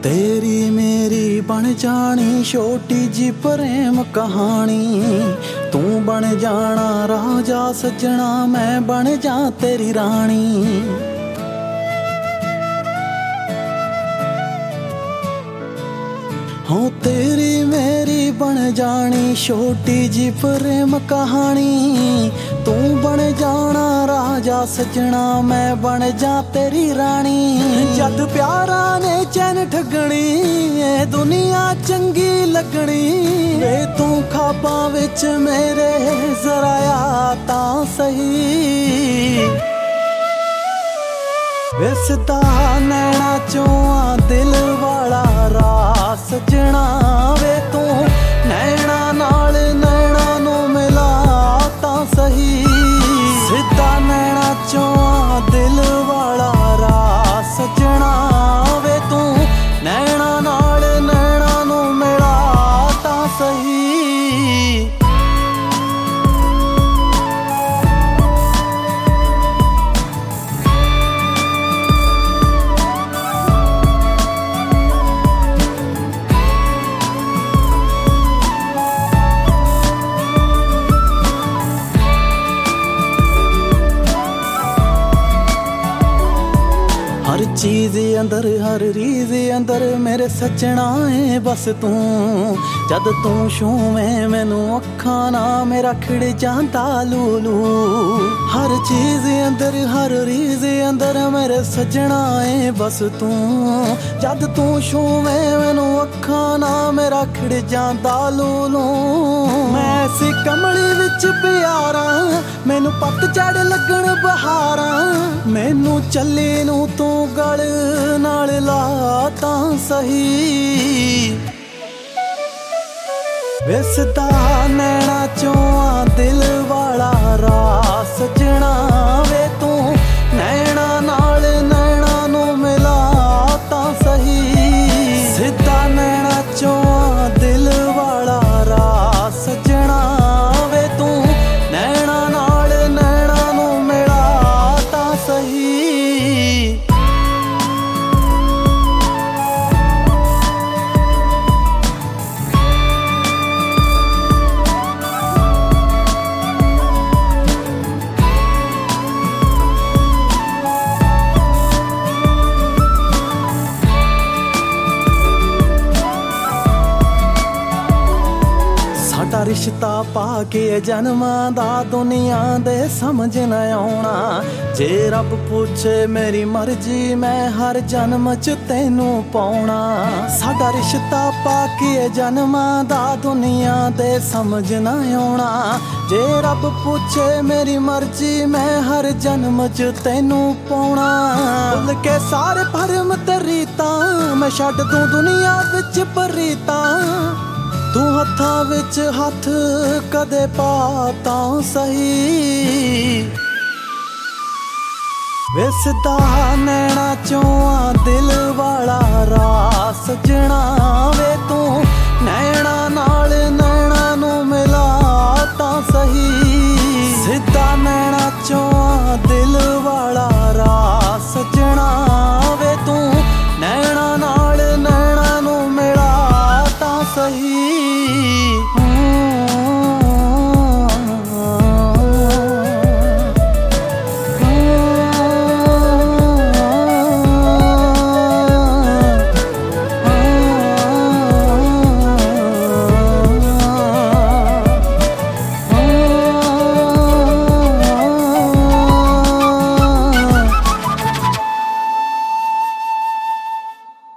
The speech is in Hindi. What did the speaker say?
तेरी मेरी बन जानी छोटी जी प्रेम कहानी। तू बन जाना राजा सजना, मैं बन जा तेरी रानी। हो तेरी मेरी बन जानी छोटी जी प्रेम कहानी। तू बन जाना राजा सजना, मैं बन जा तेरी रानी। जद प्यारा ने चैन ठगनी, ए दुनिया चंगी लगनी। वे तू खाबां विच मेरे जरा आ तां सही। विसदा नैना चों दिल वाला रास सजना। वे तू नैना नाल नैना नूं मिला तां सही। सिद्धा नैना चों दिल वाला रास सजना। वे तू नैना नाल नैना नूं मिला तां सही। हर चीज़ अंदर हर रीज़ अंदर मेरे सजना है बस तू। जद तू छूवें मैनू अखां ना मेरा खिड़ जांदा लूलू। हर चीज़ अंदर हर रीज़ अंदर मेरे सजना है बस तू। जद तू छूवें मैनू अखां ना मेरा खिड़ जांदा लूलू। मैं ऐसी कमली विच प्यारा, मैनू पतझड़ लगण बहारा। मैनू चली नू तू गल नाल ला तां सही। विसदा नैना चों दिल वाला रास सजना। वे तू नैना नाल नैना नूं मिला तां सही। सिद्धा नैना चों दिल वाला रास सजना। वे तू नैना नाल नैना नूं मिला तां सही। साडा रिश्ता पा के जन्मां दा दुनिया दे समझ न आउणा। जे रब पूछे मेरी मर्जी मैं हर जन्म च तैनू पाउणा। साडा रिश्ता पा के जन्मां दा दुनिया दे समझ न आउणा। जे रब पूछे मेरी मर्जी मैं हर जन्म च तैनू पाउणा। भुल के सारे भरम ते रीतां मैं छड्ड दूं दुनिया विच परीतां। तू हत्थां विच हत्थ कदे पा तां सही। विसदा नैना चों दिल वाला रास सजना। वे तू नैना नाल नैना नूं मिला तां सही। सिद्धा नैना चों दिल वाला रास सजना। वे तू नैना नाल नैना नूं मिला तां सही।